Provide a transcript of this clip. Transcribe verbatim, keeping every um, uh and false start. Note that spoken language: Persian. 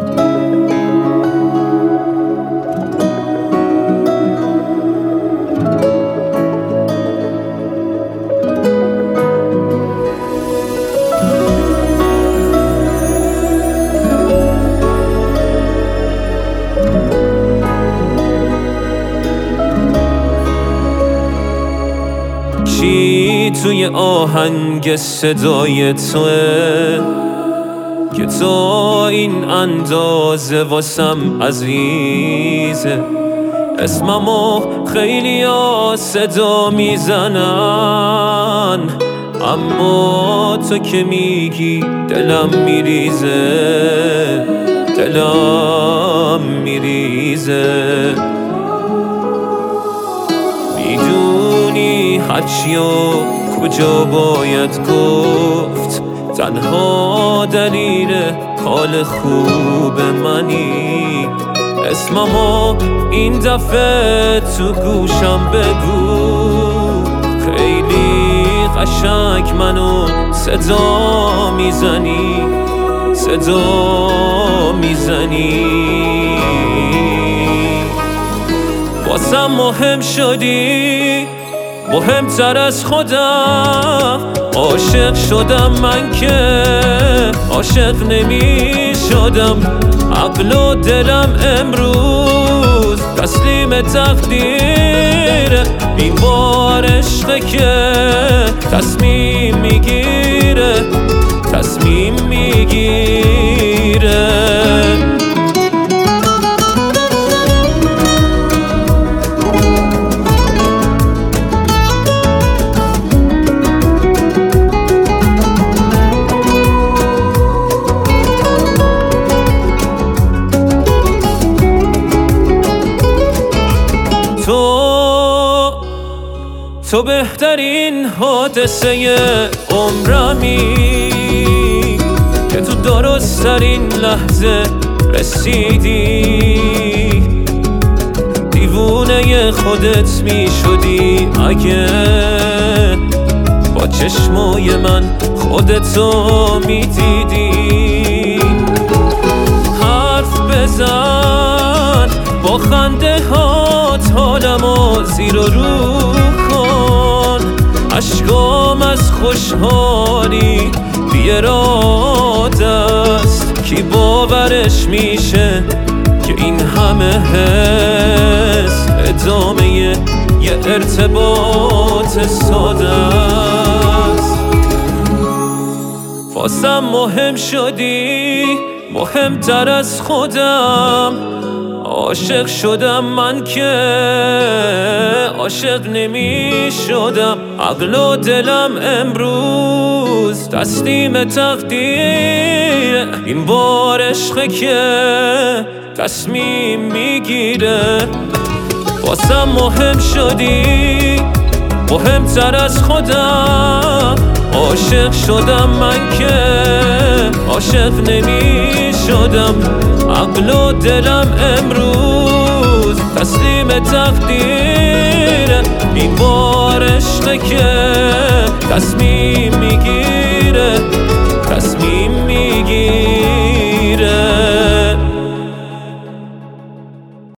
چی توی آهنگ صدای توه که تو این اندازه واسم عزیزه؟ اسممو خیلی ها صدا میزنن، اما تو که میگی دلم میریزه، دلم میریزه. میدونی هرچی و کجا باید گفت، تنها دلیل حال خوب منی. اسممو این دفعه تو گوشم بگو، خیلی قشنگ منو صدا میزنی، صدا میزنی. واسم مهم شدی، مهمتر از خودم. عاشق شدم من که عاشق نمی شدم. عقل و دلم امروز تسلیم تقدیره. این بار عشقه که تصمیم میگیره، تصمیم میگیره. تو تو بهترین حادثه عمرمی که تو درست‌ترین لحظه رسیدی. دیوونه خودت می شدی اگه با چشمای من خودتو می دیدی. حرف بزن با خنده هات، حالمو زیر و رو کن. اشکام از خوشحالی بی اراده است. کی باورش میشه که این همه حس ادامه یه ارتباط ساده است؟ واسم مهم شدی، مهمتر از خودم. عاشق شدم من که عاشق نمی شدم. عقل و دلم امروز تسلیم تقدیره. این بار عشقه که تصمیم میگیره. واسم مهم شدی، مهمتر از خودم. عاشق شدم من که عاشق نمی شدم. عقل و دلم امروز تسلیم تقدیره. این بار عشقه که تصمیم میگیره.